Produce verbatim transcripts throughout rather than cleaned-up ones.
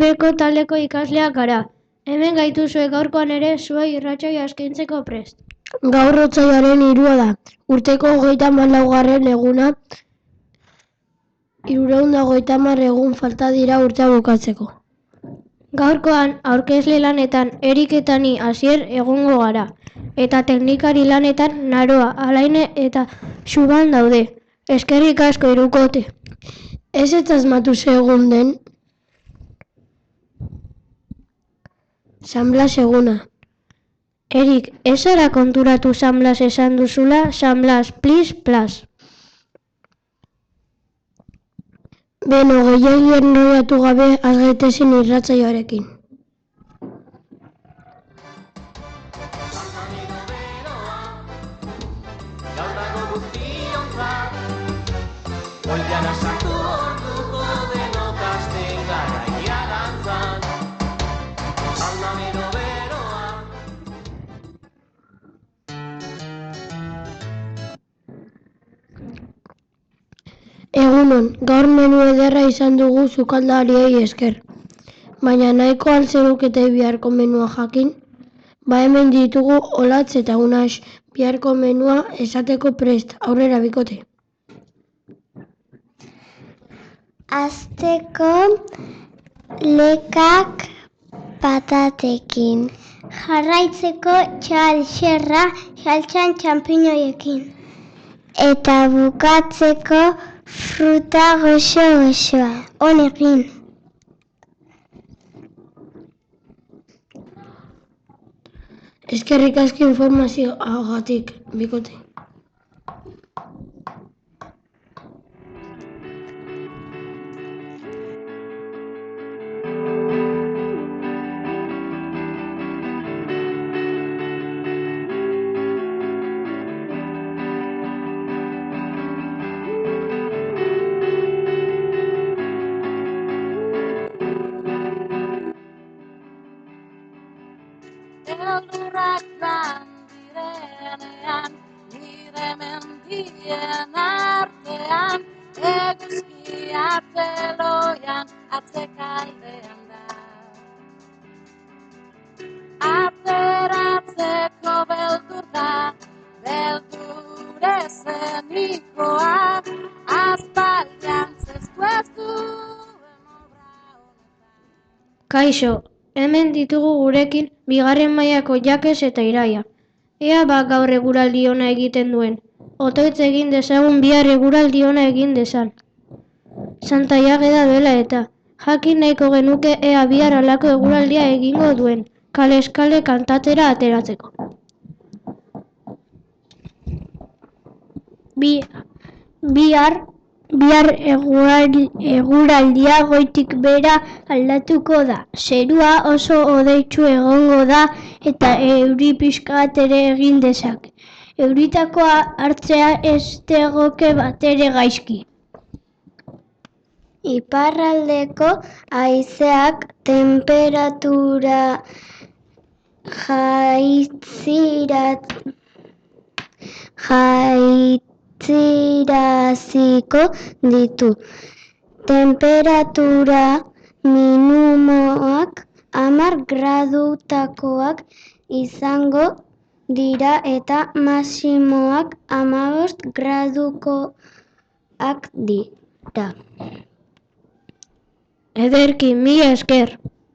Beko taldeko ikasleak gara. Hemen gaituzue gaurkoan ere zuei irratsaioa eskaintzeko prest. Gaur otsailaren hirua da. Urteko hogeita hamalaugarren eguna. Hirurehun eta hogeita hamar egun falta dira urtea bukatzeko. Gaurkoan aurkezle lanetan Erik eta ni Asier egongo gara. Eta teknikari lanetan Naroa, Alaine eta Xuban daude. Eskerrik asko hirukote. Ez ez asmatu ze egun den. San Blas eguna. Erik, ez zara konturatu San Blas esan duzula, San Blas, plis, plas. Beno, gehiagi enroiatu gabe has gaitezen irratsaioarekin. Egunon, gaur menu ederra izan dugu sukaldariei esker. Baina nahiko al zenukete biharko menua jakin? Ba hemen ditugu Olatz eta Unax biharko menua esateko prest. Aurrera bikote. Asteko lekak patatekin. Jarraitzeko txalxerra saltsan txanpiñoiekin. Eta bukatzeko fruta goxo-goxoa. Honekin. Eskerrik asko informazioagatik, bikote. Eldurrak joan direnean, nire mendien artean, eguzki atzeloian, atzekaldean da. Ateratzeko beldur da, beldur ezenikoa, aspaldian zestu ez duen obra honetan. Kaixo, hemen ditugu gurekin bigarren mailako Jakes eta Iraia. Ea ba gaur eguraldi ona egiten duen. Otoitz egin dezagun bihar eguraldi ona egin dezan. Santa Jageda dela eta. Jakin nahiko genuke ea bihar halako eguraldia egingo duen. Kalez kale kantatzera ateratzeko. Bi, bihar Bihar eguraldia goitik bera aldatuko da. Zerua oso hodeitsu egongo da eta euri pixka bat ere egin dezake. Euritakoa hartzea ez tegoke batere gaizki. Iparraldeko haizeak temperatura jaitzirat jait Ziraziko ditu. Temperatura minimoak hamar gradutakoak izango dira eta maximoak hamabost gradukoak dira. Ederki, mila esker.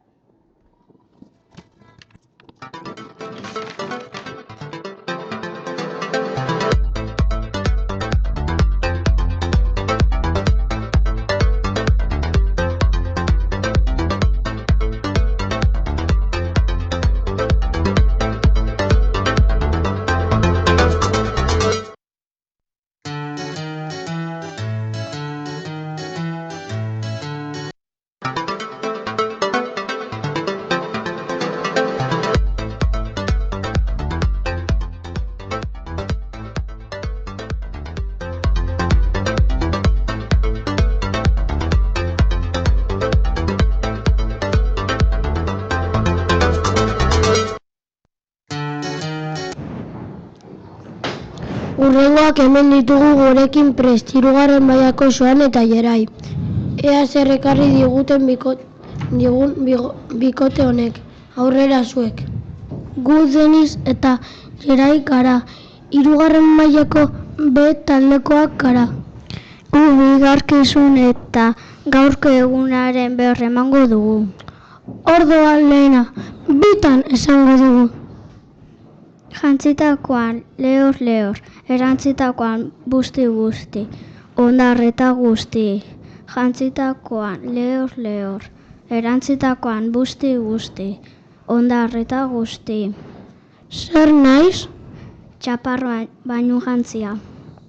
Hurrengoak hemen ditugu gurekin prest, hirugarren mailako Joan eta Jerai. Ea zer ekarri diguten biko, digun bigo, bikote honek. Aurrera zuek. Gu Deniz eta Gerai gara, hirugarren mailako B taldekoak gara. Gu bigarkizun eta gaurko egunaren berri emango dugu. Ordoa lehena, bitan esango dugu. Jantzitakoan lehor lehor, erantzitakoan busti busti, ondarreta guzti. Jantzitakoan lehor lehor, erantzitakoan busti busti, ondarreta guzti. Zer naiz? Txaparra bainu jantzia.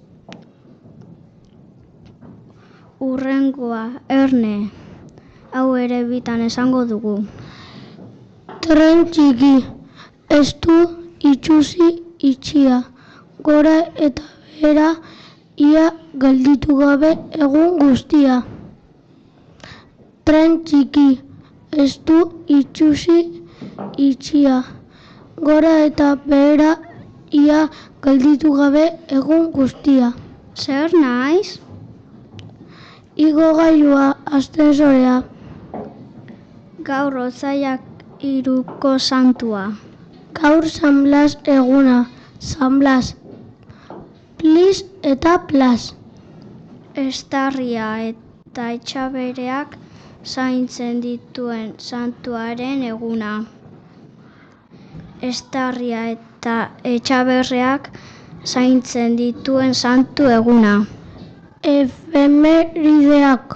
Urrengoa, erne, hau ere bitan esango dugu. Tren txiki, estu itxusi itxia, gora eta bera ia gelditu gabe egun guztia. Tren txiki, estu itxusi itxia, gora eta behera ia gelditu gabe egun guztia. Zer naiz? Igo gailua ascensorea. Gaur otsailak hiruko santua. Gaur San Blas eguna, San Blas. Plis eta plas. Estarria eta etxabereak zaintzen dituen santuaren eguna. Estarria eta etxaberreak zaintzen dituen santu eguna. Efemerideak.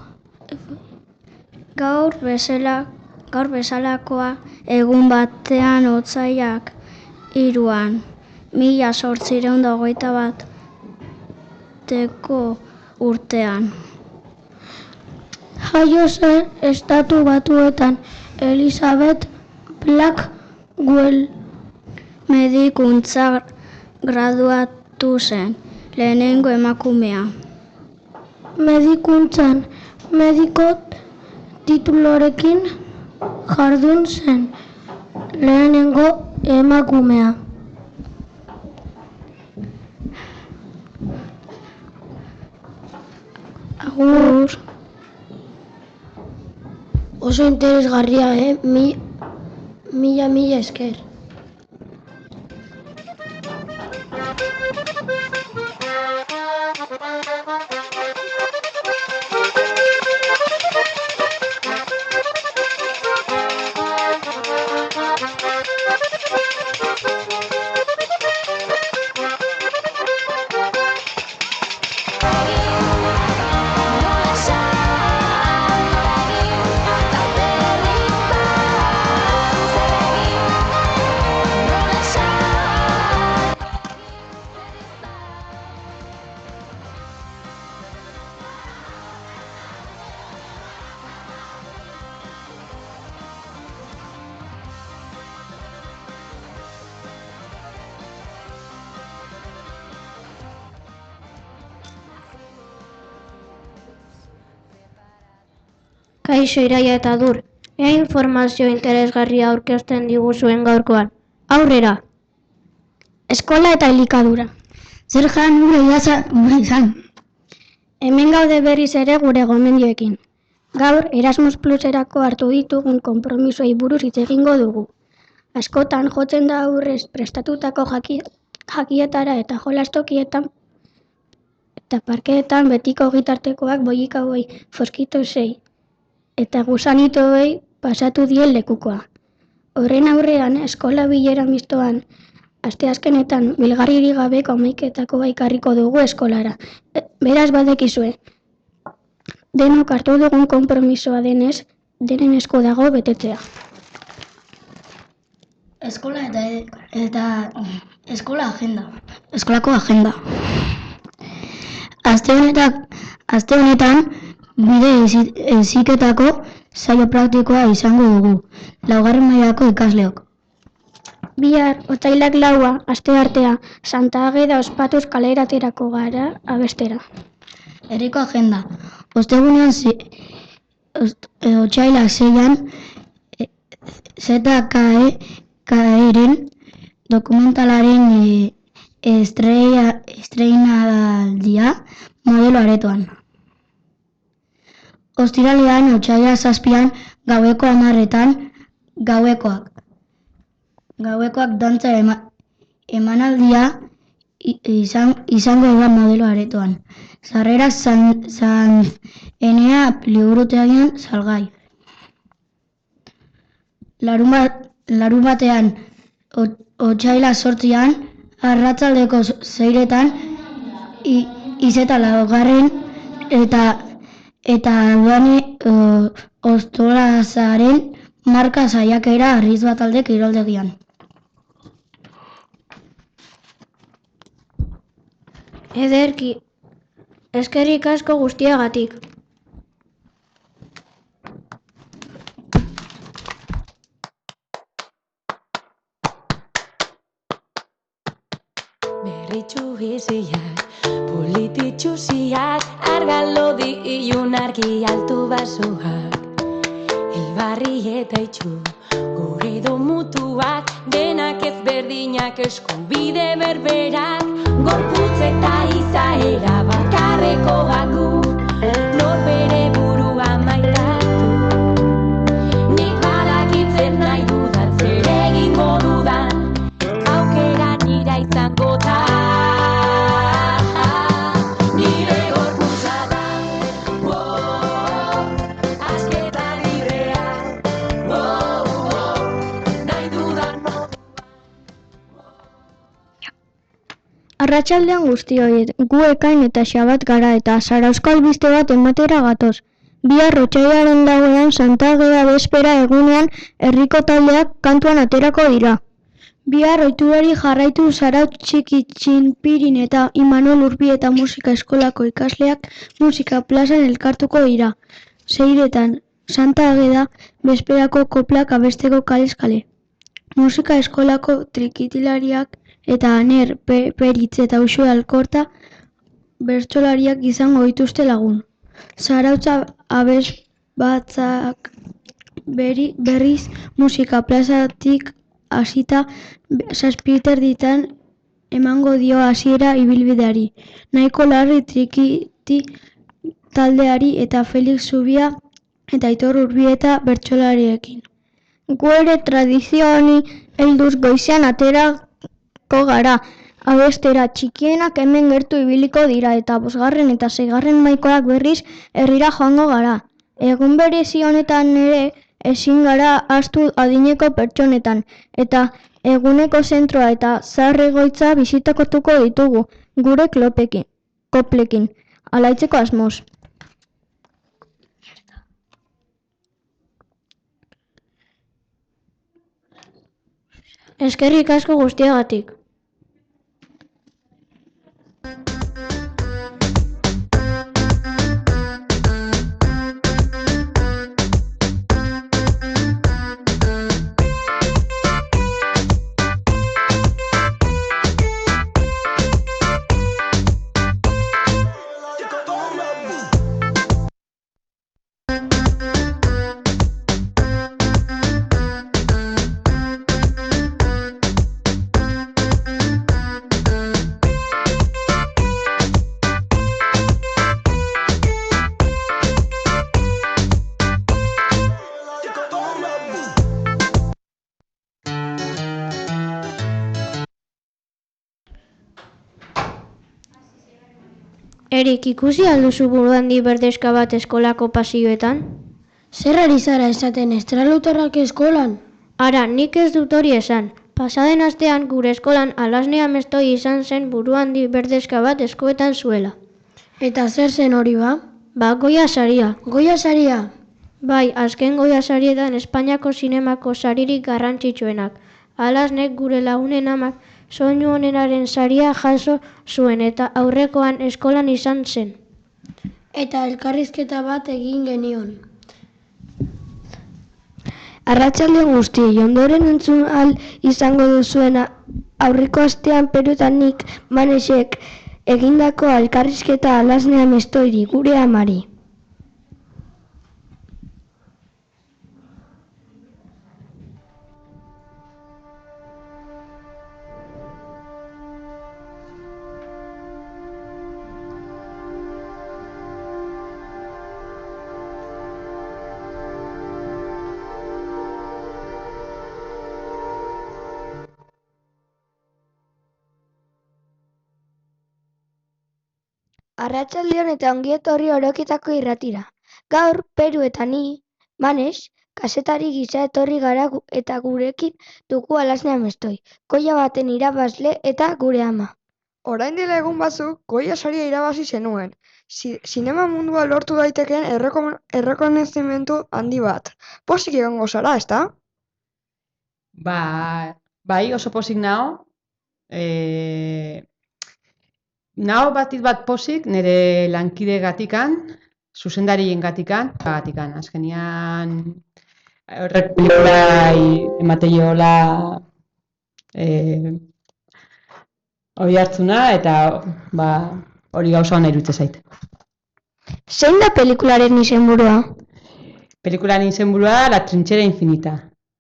Gaur bezala, gaur bezalakoa egun batean otsailak hiruan, mila zortziehun eta hogeita bateko urtean. Jaio zen Estatu Batuetan Elizabeth Blackwell. Medikuntza graduatu zen, lehenengo emakumea. Medikuntzan mediko tituluarekin jardun zen, lehenengo emakumea. Agur. Oso interesgarria, eh? Mi, mila, mila esker. Kaixo Iraia eta Dur, ea informazio interesgarria aurkezten diguzuen gaurkoan. Aurrera! Eskola eta elikadura. Zer jan gure iaza gure izan. Hemen gaude berriz ere gure gomendioekin. Gaur Erasmus Pluserako hartu ditugun konpromisoei buruz hitz egingo dugu. Askotan jotzen da aurrez prestatutako jaki, jakietara eta jolastokietan eta parkeetan betiko gitartekoak boikauei foskitosei eta gusanitoei pasatu dien lekukoa. Horren aurrean eskola bilera mistoan asteazkenetan bilgarririk gabeko hamaiketako ekarriko dugu eskolara. E, beraz badekizue. Denok hartu dugun konpromisoa denez, denen esku dago betetzea. Eskola eta, eta eskola agenda. Eskolako agenda. Aste honetan, aste honetan bide heziketako saio praktikoa izango dugu, laugarren mailako ikasleok. Bihar, otsailak laua, asteartea, Santa Ageda ospatuz kaleraterako gara abestera. Herriko agenda. Ostegunean zi, ost, e, otsailak seian e, Z K E K-ren dokumentalaren e, estreia, estreinaldia modelo aretoan. Ostiralean otsaila zazpian Gaueko hamarretan, gauekoak. Gauekoak dantza ema, emanaldia izan, izango da modelo aretoan. Sarrera San, San Enea liburutegian salgai. Larun, bat, larun batean, otsaila sortzian, arratsaldeko zeiretan, izeta laugarren eta eta duane ostolazaren marka saiakera Arrizbatalde kiroldegian. Ederki, eskerrik asko guztiagatik. Berritxu biziak, polititxuziak, argalodi ilun argi altu basuak. Hilbarri eta itxu, gure domutuak, denak ez berdinak eskubide berberak, gorputz eta izaera bakarreko gaku, norbere burua maitatu. Nik badakitzen nahi dudan, zer egingo dudan, aukera nira izango da. Nire gorputza da, oh, asketa librea, oh, oh, nahi dudan moduan. Arratsaldean guztioi, gu Ekain eta Xabat gara eta Zarauzko albiste bat ematera gatoz. Bihar otsailaren lauean Santa Ageda bezpera egunean herriko taldeak kantuan aterako dira. Bihar ohiturari jarraitu Zarautz Txiki Txinpirin eta Imanol Urbieta musika eskolako ikasleak musika plazan elkartuko dira. Seiretan Santa Ageda bezperako koplak abesteko kalez kale. Musika eskolako trikitilariak eta Aner Pe- Peritz eta Uxue Alkorta bertsolariak izango dituzte lagun. Zarautza abes batzak beri, berriz musika plazatik hasita zazpiterditan emango dio hasiera ibilbideari. Nahiko Larri trikiti taldeari eta Felix Zubia eta Aitor Urbieta bertsolariekin. Gu ere tradizio honi helduz goizean aterako gara. Abestera txikienak hemen gertu ibiliko dira eta bosgarren eta seigarren maikoak berriz herrira joango gara. Egun berezi honetan ere ezin gara ahaztu adineko pertsonetan eta eguneko zentroa eta zahar egoitza bisitakotuko ditugu gure klopekin, koplekin, alaitzeko asmoz. Eskerrik asko guztiagatik. Erik, ikusi alduzu buruhandi berdexka bat eskolako pasioetan? Zer ari zara esaten estralutarrak eskolan? Ara, nik ez dut hori esan. Pasaden astean gure eskolan Alasne Amestoi izan zen buruhandi berdexka bat eskoetan zuela. Eta zer zen hori ba? Ba, Goya saria. Goya saria? Bai, azken Goya sarietan Espainiako zinemako saririk garrantzitsuenak. Alasnek gure lagunen amak soinu onenaren saria jaso zuen eta aurrekoan eskolan izan zen. Eta elkarrizketa bat egin genion. Arratsalde guztiei, ondoren entzun al izango duzuena aurreko astean Perutan nik Manesek egindako elkarrizketa Alasne Amestoiri, gure amari. Arratsaldeon eta ongi etorri Orokitako irratira. Gaur, Peru eta ni, Manes, kazetari gisa etorri gara gu- eta gurekin dugu Alasne Amestoi, Goia baten irabazle eta gure ama. Orain dela egun batzuk, Goia saria irabazi zenuen. Si, sinema mundua lortu daitekeen erreko- errekonozimendu handi bat. Pozik egongo zara, ezta? Ba, bai, oso pozik nao. E, nao batit bat pozik nire lankide gatikan, zuzendarien gatikan, gatikan. Azkenian horrek pelikulai emateiola e, hori hartzuna eta ba, hori gauza hona irutze zait. Zein da pelikularen izenburua? Pelikularen izenburua da La Trinchera Infinita.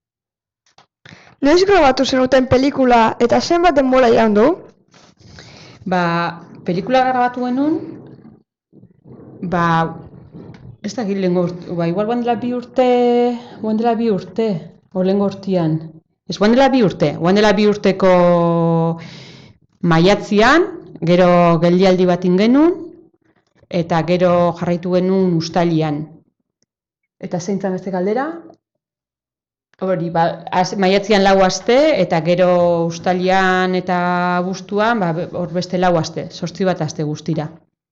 Noiz grabatu zenuten pelikula eta zenbat denbora iraun du? Ba, pelikula grabatu genuen, ba, ez dakit lehengo urte, ba, igual guan dela bi urte, guan dela bi urte, o lehengo urtean. Ez, guan dela bi urte, guan dela bi urteko maiatzian, gero geldialdi bat genuen, eta gero jarraitu genuen ustalian. Eta zein zan beste galdera? Hori, ba, az, maiatzian lau aste, eta gero ustalian eta abuztuan, ba, hor beste lau aste, zortzi bat aste guztira.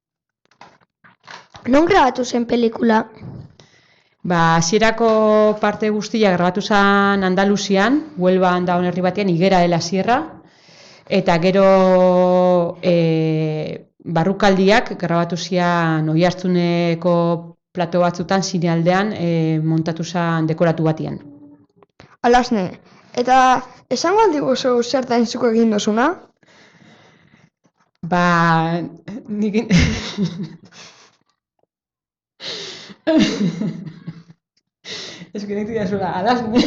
Non grabatu zen pelikula? Ba, hasierako parte guztia grabatu zen Andaluzian, Huelban da herri batean, Higuera de la Sierra, eta gero e, barrukaldiak grabatu zian Oiartzuneko plato batzutan zinealdean e, montatu zen dekoratu batean. Alasne, eta esango aldi gozu zertan zuk egin dozuna? Ba, nik... Ez que nik dira zula, Alasne.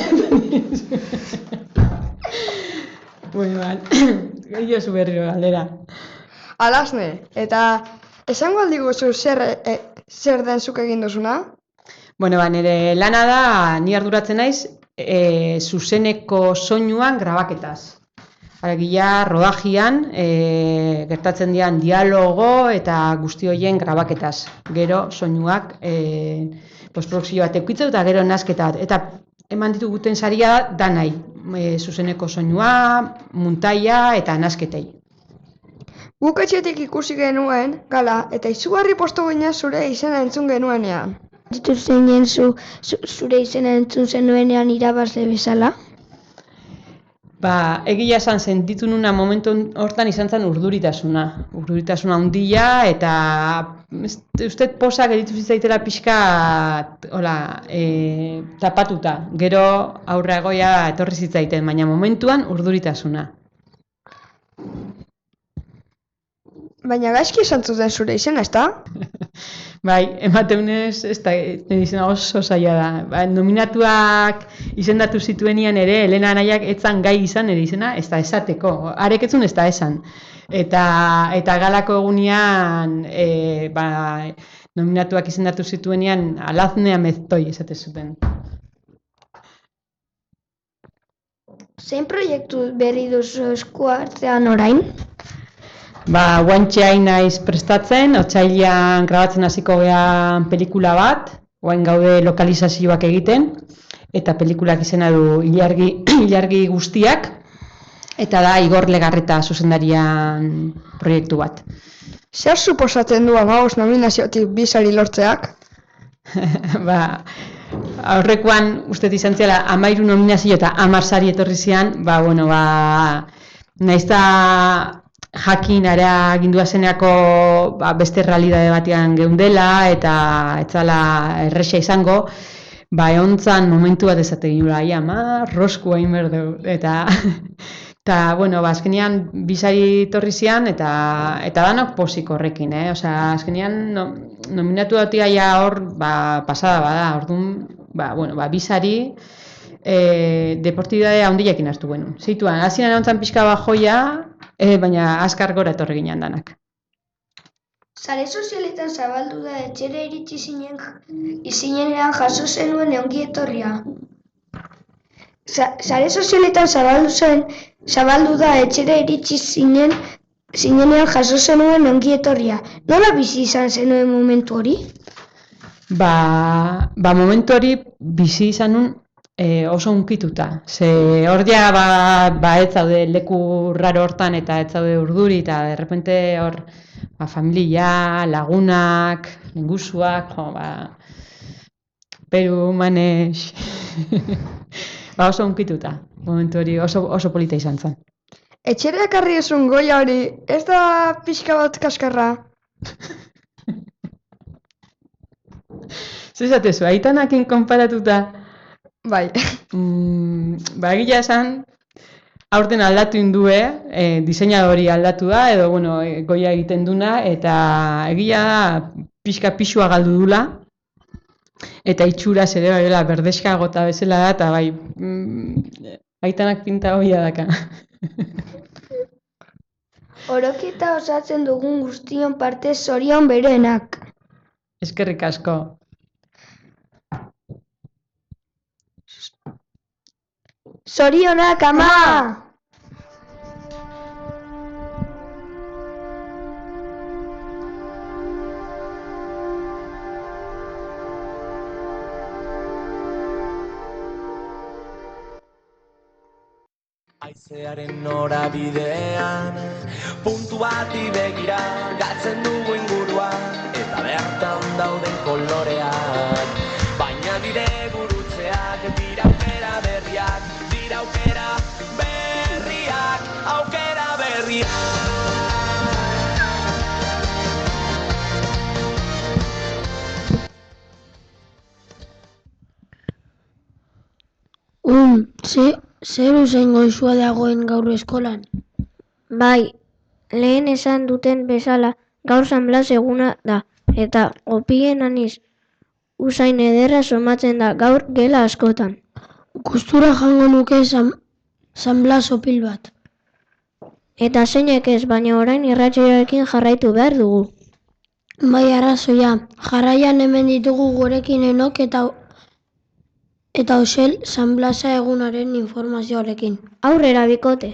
Bueno, ba, gehiago zu berriro galdera. Alasne, eta esango aldi gozu zer, e, zer den zuk egin dozuna? Bueno, ba, nire lana da, ni arduratzen naiz, e, zuzeneko soinuan grabaketaz. Alegia, rodajian, e, gertatzen dian dialogo eta guzti horien grabaketaz. Gero, soinuak e, postprodukzio bat eukitzeu eta gero nasketa bat. Eta eman dituguten saria da nahi, e, zuzeneko soinua, muntaia eta nasketei. Guk etxetik ikusi genuen, gala, eta izugarri postu ginen zure izena entzun genuenean. Ditu zinen zu, zu, zure izena entzun zenuenean irabazle bezala? Ba, egia esan sentitu nuna momentu hortan izan zen urduritasuna. Urduritasuna handia eta uste posa gelditu zitzaitela pixka hola, e, tapatuta. Gero aurreagoia etorri zitzaiten, baina momentuan urduritasuna. Baina gaizki esan zuten zure izena, ezta? Bai, emateunez, ez da, nire izena oso zaila da. Ba, nominatuak izendatu zituenian ere, Elena Anaiak etzan gai izan nire izena, ez da esateko. Arek etzun ez da esan. Eta, eta galako egunean, e, ba, nominatuak izendatu zituenian, Alasne Amestoi esate zuten. Zein proiektu berri duzu esku artean orain? Ba, guantxe hain naiz prestatzen, otsailean grabatzen hasiko gean pelikula bat, oain gaude lokalizazioak egiten, eta pelikulak izena du ilargi, ilargi guztiak, eta da Igor Legarreta zuzendarian proiektu bat. Zer suposatzen du hamabost nominaziotik bi sari lortzeak? Ba, aurrekoan uste izan zela hamairu nominazio eta hamar sari etorri zian, ba, bueno, ba, naizta jakin ara gindua zeneako ba, beste realidade batean geundela eta etzala erresa izango, ba, egontzan momentu bat ezaten gura, ia, ma, rosku hain berdeu, eta, eta, bueno, ba, azkenean bisari torri zian, eta, eta danok posik horrekin, eh? Osea, azkenean no, nominatu dautia ja hor, ba, pasada bada, orduan, ba, bueno, ba, bisari, e, deportibidadea handiakin hartu genuen. Zituan, hasieran egontzan pixka bajoia, e, baina azkar gora etorri ginen danak. Sare sozialetan zabaldu da etxera iritsi zinen, izinenean jaso zenuen ongi etorria. Sa, sare sozialetan zabaldu zen, zabaldu da etxera iritsi zinen zinenean jaso zenuen ongi etorria. Nola bizi izan zenuen momentu hori? Ba, ba momentu hori bizi izan nun e, oso unkituta. Ze hor ja ba, ba ez zaude leku raro hortan eta ez zaude urduri eta de repente hor ba, familia, lagunak, lengusuak, jo, ba, Peru, Manex, ba oso unkituta. Momentu hori oso, oso polita izan zen. Etxera ekarri ezun goia hori, ez da pixka bat kaskarra? Zer esatezu, aitanakin konparatuta, Bai. mm, ba egia esan, aurten aldatu indue, e, diseinadori aldatu da, edo bueno, e, goia egiten duna, eta egia da pixka pixua galdu dula, eta itxura ere bai, berdeska gota bezala da, eta bai, mm, aitanak pinta hoia daka. Orokita osatzen dugun guztion parte zorion berenak. Eskerrik asko. Zorionak, ama! Haizearen norabidean, puntu bati begira, galtzen dugu ingurua, eta bertan dauden koloreak. Baina dire gurutzeak, dira aukera berriak, dira aukera berriak, aukera berriak. Um, ze, zer usain goizua dagoen gaur eskolan? Bai, lehen esan duten bezala, gaur San Blas eguna da, eta opien aniz usain ederra somatzen da gaur gela askotan. Gustura jango nuke San, San Blas opil bat. Eta zeinek ez, baina orain irratsaioekin jarraitu behar dugu. Bai arrazoia, jarraian hemen ditugu gurekin Enok eta eta Oxel San Blasa egunaren informazioarekin. Aurrera bikote.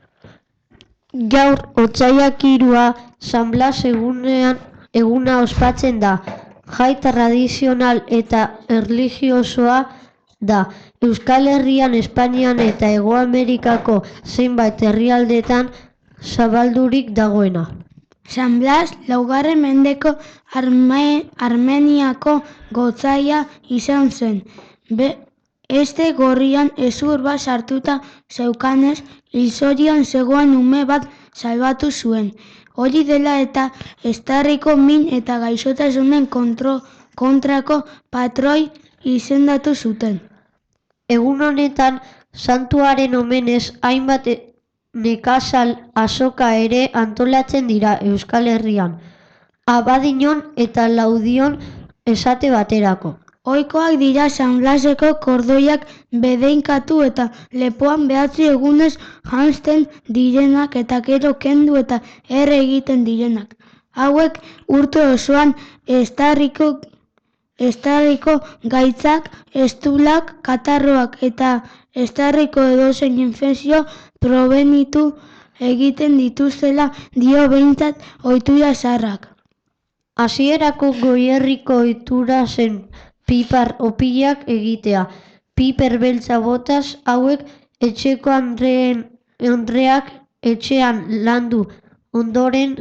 Gaur otsaiak hirua San Blas egunean eguna ospatzen da. Jai tradizional eta erlijiosoa da. Euskal Herrian, Espainian eta Hego Amerikako zenbait herrialdetan zabaldurik dagoena. San Blas laugarren mendeko Arme, Armeniako gotzaia izan zen. Be, este gorrian hezur bat sartuta zeukanez, hilzorian zegoen ume bat salbatu zuen. Hori dela eta Eztarriko min eta gaixotasunen kontro, kontrako patroi izendatu zuten. Egun honetan, santuaren omenez hainbat nekazal azoka ere antolatzen dira Euskal Herrian. Abadiñon eta Laudion esate baterako. Ohikoak dira San Blaseko kordoiak bedeinkatu eta lepoan behatzi egunez janzten direnak eta gero kendu eta erre egiten direnak. Hauek urte osoan Eztarriko Eztarriko gaitzak, estulak, katarroak eta Eztarriko edozein infekzio probenitu egiten dituztela dio behintzat ohitura zaharrak. Hasierako Goierriko ohitura zen pipar opilak egitea. Piper beltza botaz hauek etxeko andreen andreak etxean landu ondoren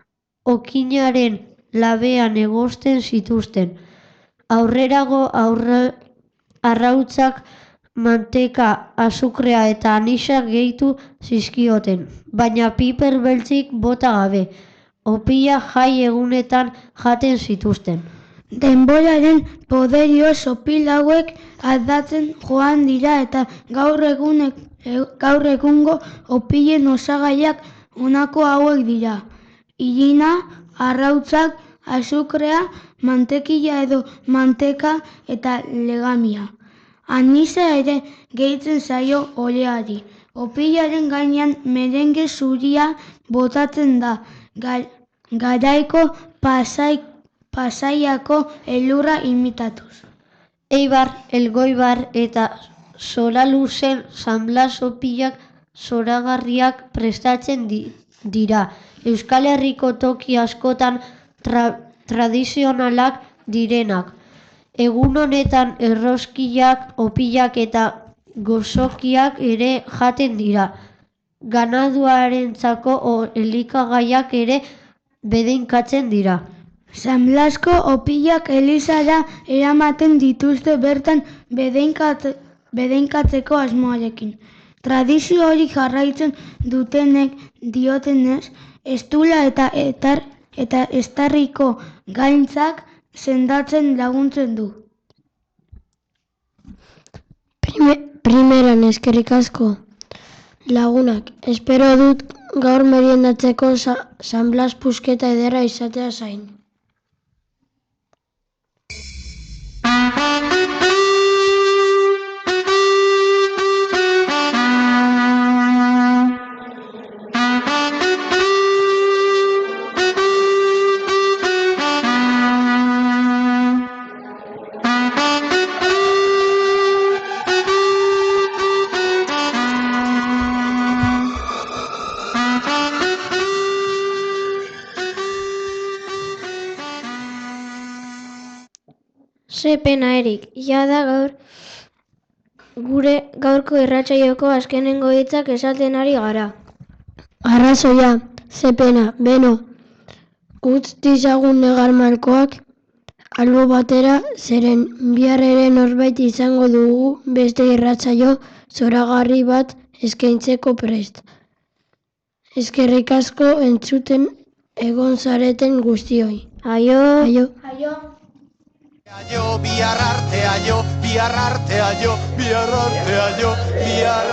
okinaren labean egosten zituzten. Aurrerago aurre, arrautzak manteka, azukrea eta anisa gehitu zizkioten, baina piper beltzik bota gabe. Opila jai egunetan jaten zituzten. Denboraren poderioz opil hauek aldatzen joan dira eta gaur, egun, gaur egungo opilen osagaiak honako hauek dira. Irina, arrautzak, azukrea, mantekila edo manteka eta legamia. Anisa ere gehitzen zaio oleari. Opilaren gainean merenge zuria botatzen da, gar, garaiko pasai, pasaiako elurra imitatuz. Eibar, Elgoibar eta Soraluzen San Blas opilak zoragarriak prestatzen di, dira. Euskal Herriko toki askotan tra tradizionalak direnak. Egun honetan erroskilak, opilak eta gozokiak ere jaten dira. Ganaduarentzako elikagaiak ere bedeinkatzen dira. San Blasko opilak elizara eramaten dituzte bertan bedeinkat, bedeinkatzeko asmoarekin. Tradizio hori jarraitzen dutenek diotenez, estula eta etar, eta estarriko gaintzak sendatzen laguntzen du. Prime, primeran eskerrik asko. Lagunak, espero dut gaur meriendatzeko sa, San Blas pusketa ederra izatea zain. Ze pena Erik, jada gaur gure gaurko irratsaioko azkenengo hitzak esaten ari gara. Arrazoia, ze pena, beno, utz dizagun negar malkoak albo batera, zeren bihar ere norbait izango dugu beste irratsaio zoragarri bat eskaintzeko prest. Eskerrik asko entzuten egon zareten guztioi. Aio! Aio! Aio! Aio, bihar arte, aio, bihar arte, aio, bihar arte, aio, bihar